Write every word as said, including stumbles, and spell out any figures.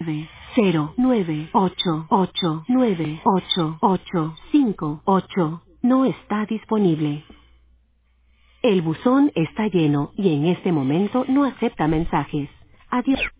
nueve cero nueve ocho ocho nueve ocho ocho cinco ocho no está disponible. El buzón está lleno y en este momento no acepta mensajes. Adiós.